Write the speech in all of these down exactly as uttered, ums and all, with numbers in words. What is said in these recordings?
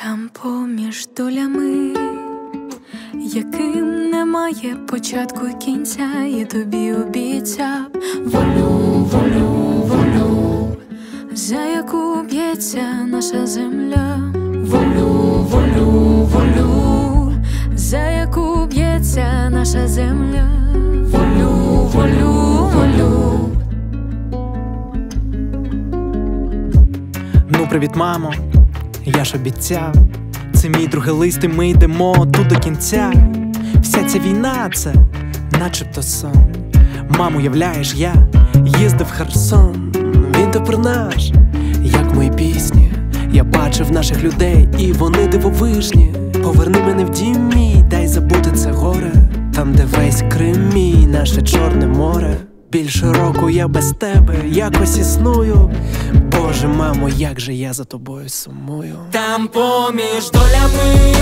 Там поміж долями, яким немає початку і кінця, я тобі обіцяв волю, волю, волю, за яку б'ється наша земля. Волю, волю, волю, за яку б'ється наша земля. Волю, волю, волю. Ну, привіт, мамо, я ж обіцяв. Це мій другий лист і ми йдемо тут до кінця. Вся ця війна — це начебто сон. Мамо, уявляєш, я їздив в Херсон. Він тепер наш, як мої пісні. Я бачив наших людей, і вони дивовижні. Поверни мене в дім мій, дай забути це горе. Там, де весь Крим мій, наше Чорне море. Більше року я без тебе якось існую. Боже, мамо, як же я за тобою сумую. Там поміж долями,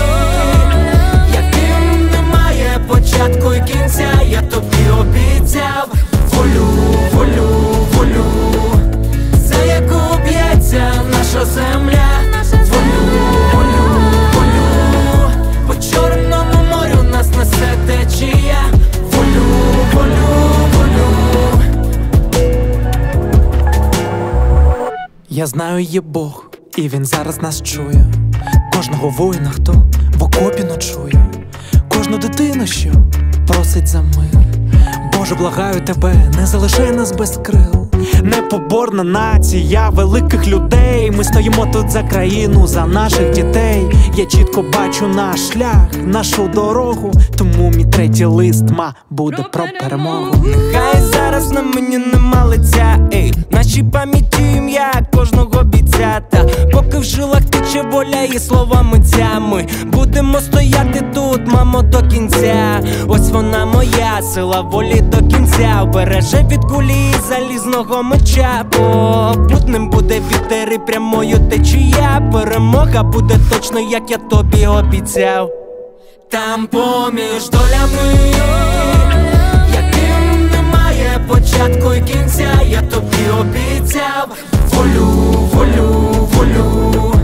яким немає початку і кінця, я тобі обіцяв волю, волю, волю, за яку б'ється наша земля. Волю, волю, волю, по Чорному морю нас несе течія. Волю, волю, волю. Я знаю, є Бог, і він зараз нас чує. Кожного воїна, хто в окопі ночує, кожну дитину, що просить за мир. Боже, благаю тебе, не залишай нас без крил. Непоборна нація великих людей. Ми стоїмо тут за країну, за наших дітей. Я чітко бачу наш шлях, нашу дорогу. Тому мій третій лист, ма, буде про перемогу. Нехай зараз на мені нема лиця, ей, нашій пам'яті ім'я кожного бійця. Та поки в жилах тече воля і слова митця, ми будемо стояти тут, мамо, до кінця. Ось вона моя сила волі до кінця. Береже від кулі і залізного меча. Попутним буде вітер і прямою течія. Перемога буде точно, як я тобі обіцяв. Там поміж долями, яким немає початку і кінця, я тобі обіцяв волю, волю, волю,